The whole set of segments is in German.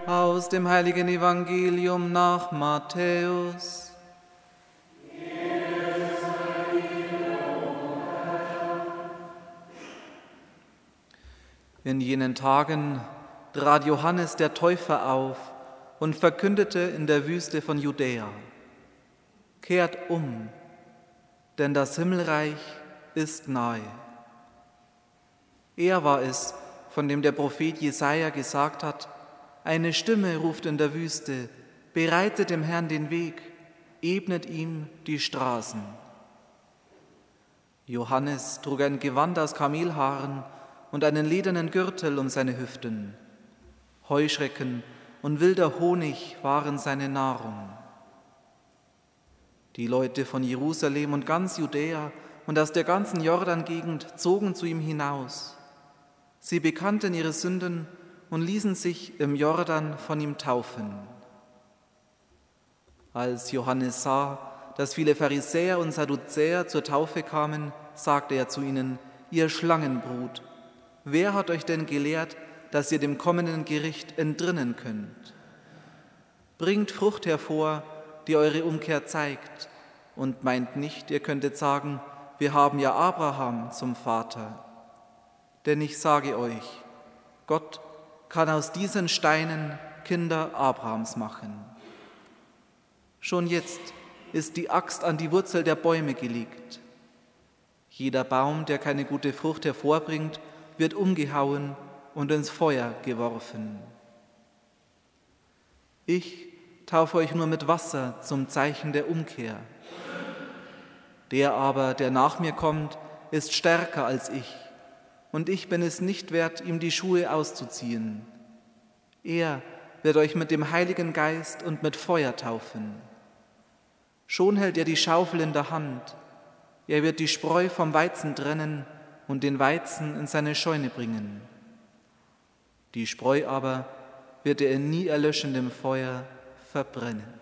Aus dem heiligen Evangelium nach Matthäus. In jenen Tagen trat Johannes der Täufer auf und verkündete in der Wüste von Judäa: Kehrt um, denn das Himmelreich ist nahe. Er war es, von dem der Prophet Jesaja gesagt hat: Eine Stimme ruft in der Wüste, bereitet dem Herrn den Weg, ebnet ihm die Straßen. Johannes trug ein Gewand aus Kamelhaaren und einen ledernen Gürtel um seine Hüften. Heuschrecken und wilder Honig waren seine Nahrung. Die Leute von Jerusalem und ganz Judäa und aus der ganzen Jordan-Gegend zogen zu ihm hinaus. Sie bekannten ihre Sünden und ließen sich im Jordan von ihm taufen. Als Johannes sah, dass viele Pharisäer und Sadduzäer zur Taufe kamen, sagte er zu ihnen: Ihr Schlangenbrut, wer hat euch denn gelehrt, dass ihr dem kommenden Gericht entrinnen könnt? Bringt Frucht hervor, die eure Umkehr zeigt, und meint nicht, ihr könntet sagen: Wir haben ja Abraham zum Vater. Denn ich sage euch, Gott kann aus diesen Steinen Kinder Abrahams machen. Schon jetzt ist die Axt an die Wurzel der Bäume gelegt. Jeder Baum, der keine gute Frucht hervorbringt, wird umgehauen und ins Feuer geworfen. Ich taufe euch nur mit Wasser zum Zeichen der Umkehr. Der aber, der nach mir kommt, ist stärker als ich, und ich bin es nicht wert, ihm die Schuhe auszuziehen. Er wird euch mit dem Heiligen Geist und mit Feuer taufen. Schon hält er die Schaufel in der Hand. Er wird die Spreu vom Weizen trennen und den Weizen in seine Scheune bringen. Die Spreu aber wird er in nie erlöschendem Feuer verbrennen.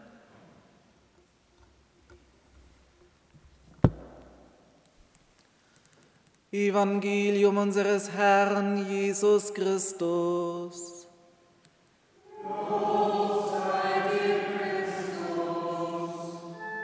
Evangelium unseres Herrn Jesus Christus. Lob sei dir, Christus.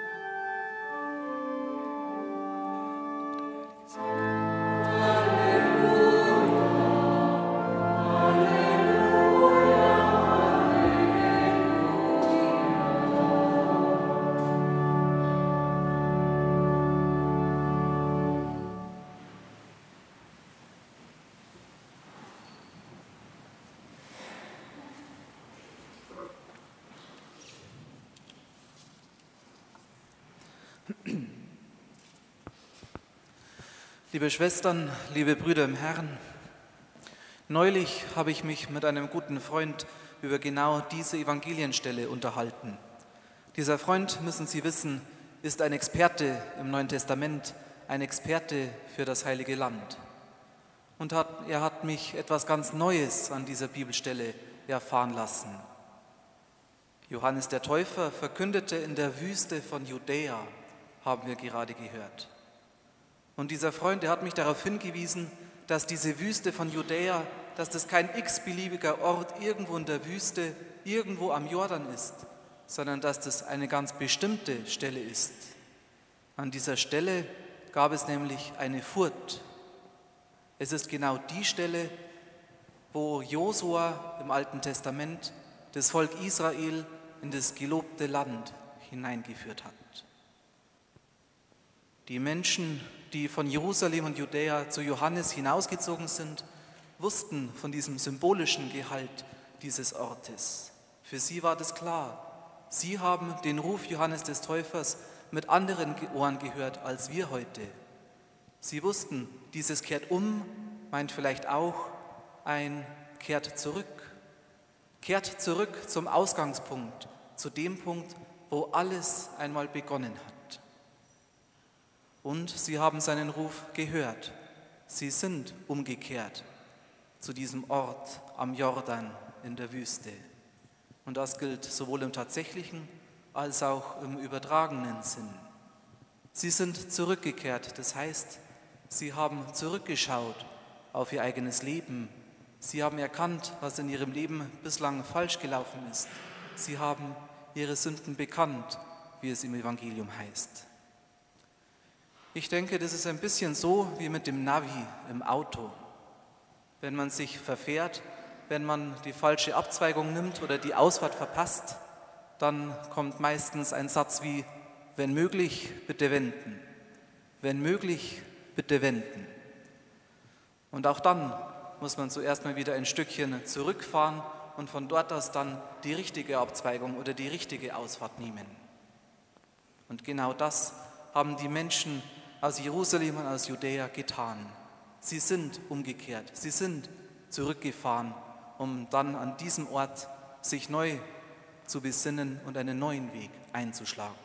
Liebe Schwestern, liebe Brüder im Herrn, neulich habe ich mich mit einem guten Freund über genau diese Evangelienstelle unterhalten. Dieser Freund, müssen Sie wissen, ist ein Experte im Neuen Testament, ein Experte für das Heilige Land. Und er hat mich etwas ganz Neues an dieser Bibelstelle erfahren lassen. Johannes der Täufer verkündete in der Wüste von Judäa, haben wir gerade gehört. Und dieser Freund, der hat mich darauf hingewiesen, dass diese Wüste von Judäa, dass das kein x-beliebiger Ort irgendwo in der Wüste, irgendwo am Jordan ist, sondern dass das eine ganz bestimmte Stelle ist. An dieser Stelle gab es nämlich eine Furt. Es ist genau die Stelle, wo Josua im Alten Testament das Volk Israel in das gelobte Land hineingeführt hat. Die Menschen, die von Jerusalem und Judäa zu Johannes hinausgezogen sind, wussten von diesem symbolischen Gehalt dieses Ortes. Für sie war das klar. Sie haben den Ruf Johannes des Täufers mit anderen Ohren gehört als wir heute. Sie wussten, dieses kehrt um, meint vielleicht auch ein kehrt zurück. Kehrt zurück zum Ausgangspunkt, zu dem Punkt, wo alles einmal begonnen hat. Und sie haben seinen Ruf gehört. Sie sind umgekehrt zu diesem Ort am Jordan in der Wüste. Und das gilt sowohl im tatsächlichen als auch im übertragenen Sinn. Sie sind zurückgekehrt, das heißt, sie haben zurückgeschaut auf ihr eigenes Leben. Sie haben erkannt, was in ihrem Leben bislang falsch gelaufen ist. Sie haben ihre Sünden bekannt, wie es im Evangelium heißt. Ich denke, das ist ein bisschen so wie mit dem Navi im Auto. Wenn man sich verfährt, wenn man die falsche Abzweigung nimmt oder die Ausfahrt verpasst, dann kommt meistens ein Satz wie: wenn möglich, bitte wenden. Wenn möglich, bitte wenden. Und auch dann muss man zuerst mal wieder ein Stückchen zurückfahren und von dort aus dann die richtige Abzweigung oder die richtige Ausfahrt nehmen. Und genau das haben die Menschen aus Jerusalem und aus Judäa getan. Sie sind umgekehrt, sie sind zurückgefahren, um dann an diesem Ort sich neu zu besinnen und einen neuen Weg einzuschlagen.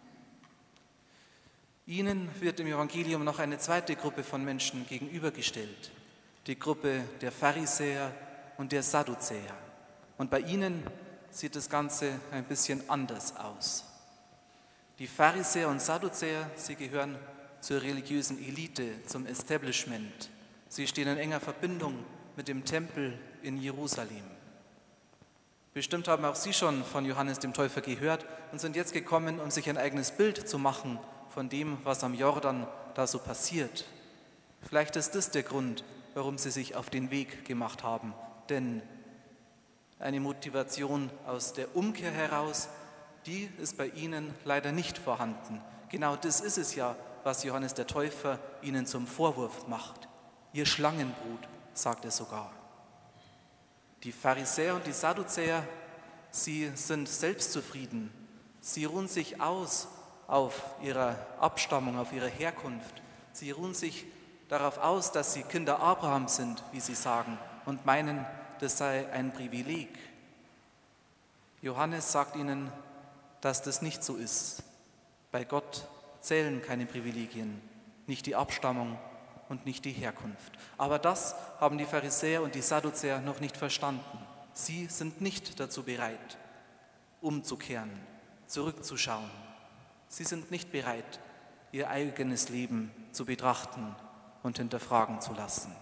Ihnen wird im Evangelium noch eine zweite Gruppe von Menschen gegenübergestellt, die Gruppe der Pharisäer und der Sadduzäer. Und bei ihnen sieht das Ganze ein bisschen anders aus. Die Pharisäer und Sadduzäer, sie gehören zur religiösen Elite, zum Establishment. Sie stehen in enger Verbindung mit dem Tempel in Jerusalem. Bestimmt haben auch Sie schon von Johannes dem Täufer gehört und sind jetzt gekommen, um sich ein eigenes Bild zu machen von dem, was am Jordan da so passiert. Vielleicht ist das der Grund, warum Sie sich auf den Weg gemacht haben. Denn eine Motivation aus der Umkehr heraus, die ist bei Ihnen leider nicht vorhanden. Genau das ist es ja, was Johannes der Täufer Ihnen zum Vorwurf macht. Ihr Schlangenbrut, sagt er sogar. Die Pharisäer und die Sadduzäer, sie sind selbstzufrieden. Sie ruhen sich aus auf ihrer Abstammung, auf ihrer Herkunft. Sie ruhen sich darauf aus, dass sie Kinder Abrahams sind, wie sie sagen, und meinen, das sei ein Privileg. Johannes sagt ihnen, dass das nicht so ist. Bei Gott zählen keine Privilegien, nicht die Abstammung und nicht die Herkunft. Aber das haben die Pharisäer und die Sadduzäer noch nicht verstanden. Sie sind nicht dazu bereit, umzukehren, zurückzuschauen. Sie sind nicht bereit, ihr eigenes Leben zu betrachten und hinterfragen zu lassen.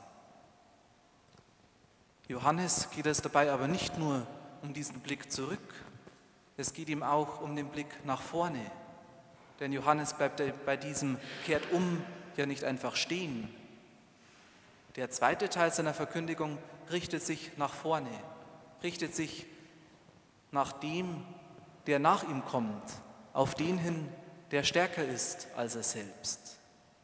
Johannes geht es dabei aber nicht nur um diesen Blick zurück, es geht ihm auch um den Blick nach vorne. Denn Johannes bleibt bei diesem Kehrt um ja nicht einfach stehen. Der zweite Teil seiner Verkündigung richtet sich nach vorne, richtet sich nach dem, der nach ihm kommt, auf den hin, der stärker ist als er selbst.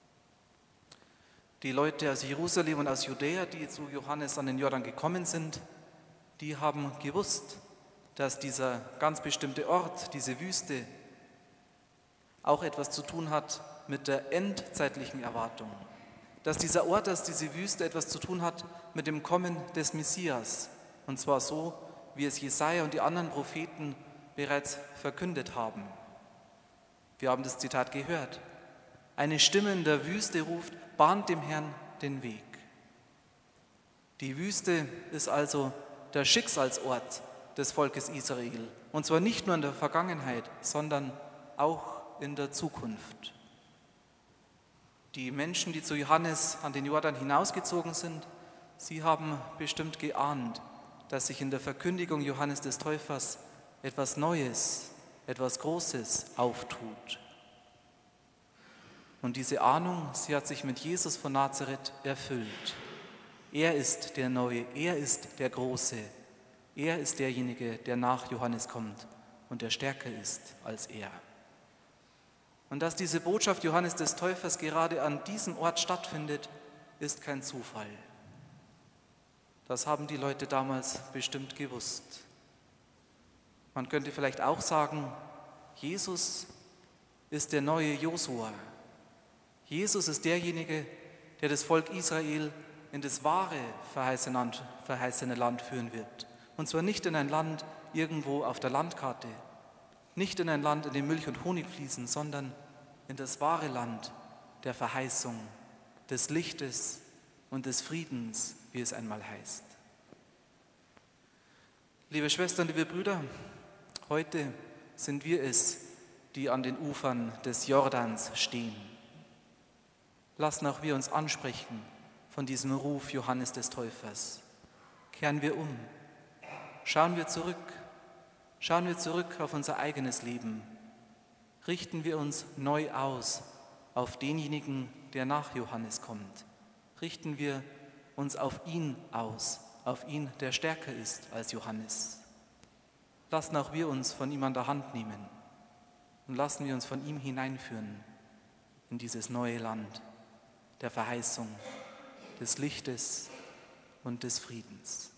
Die Leute aus Jerusalem und aus Judäa, die zu Johannes an den Jordan gekommen sind, die haben gewusst, dass dieser ganz bestimmte Ort, diese Wüste, auch etwas zu tun hat mit der endzeitlichen Erwartung. Dass dieser Ort, dass diese Wüste etwas zu tun hat mit dem Kommen des Messias. Und zwar so, wie es Jesaja und die anderen Propheten bereits verkündet haben. Wir haben das Zitat gehört. Eine Stimme in der Wüste ruft, bahnt dem Herrn den Weg. Die Wüste ist also der Schicksalsort des Volkes Israel. Und zwar nicht nur in der Vergangenheit, sondern auch in der Zukunft. Die Menschen, die zu Johannes an den Jordan hinausgezogen sind, sie haben bestimmt geahnt, dass sich in der Verkündigung Johannes des Täufers etwas Neues, etwas Großes auftut. Und diese Ahnung, sie hat sich mit Jesus von Nazareth erfüllt. Er ist der Neue, er ist der Große, er ist derjenige, der nach Johannes kommt und der stärker ist als er. Und dass diese Botschaft Johannes des Täufers gerade an diesem Ort stattfindet, ist kein Zufall. Das haben die Leute damals bestimmt gewusst. Man könnte vielleicht auch sagen, Jesus ist der neue Josua. Jesus ist derjenige, der das Volk Israel in das wahre verheißene Land führen wird. Und zwar nicht in ein Land irgendwo auf der Landkarte, nicht in ein Land, in dem Milch und Honig fließen, sondern in das wahre Land der Verheißung, des Lichtes und des Friedens, wie es einmal heißt. Liebe Schwestern, liebe Brüder, heute sind wir es, die an den Ufern des Jordans stehen. Lassen auch wir uns ansprechen von diesem Ruf Johannes des Täufers. Kehren wir um. Schauen wir zurück. Schauen wir zurück auf unser eigenes Leben. Richten wir uns neu aus auf denjenigen, der nach Johannes kommt. Richten wir uns auf ihn aus, auf ihn, der stärker ist als Johannes. Lassen auch wir uns von ihm an der Hand nehmen und lassen wir uns von ihm hineinführen in dieses neue Land der Verheißung, des Lichtes und des Friedens.